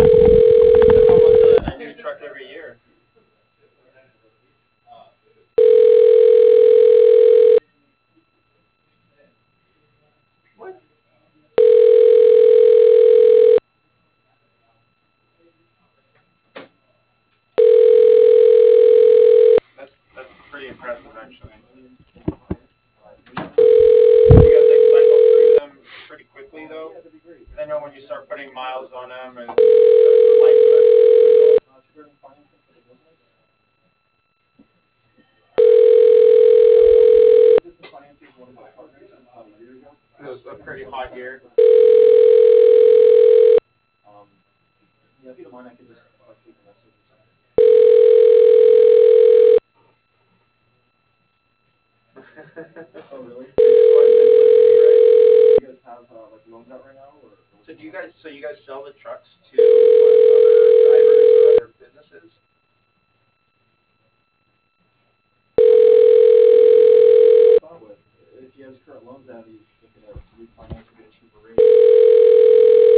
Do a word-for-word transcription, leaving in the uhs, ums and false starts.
That's almost a, a new truck every year. What? That's that's pretty impressive, actually. You guys like cycle through them pretty quickly though. 'Cause I know when you start putting miles on them and the life starts to dwindle. It was a pretty hot year. Oh really? They just want simplicity, right? You guys have uh, like loans out right now, or? So do you guys? So you guys sell the trucks to what, other drivers or other businesses? If he has current loans out, he's looking at refinance to get a cheaper rate.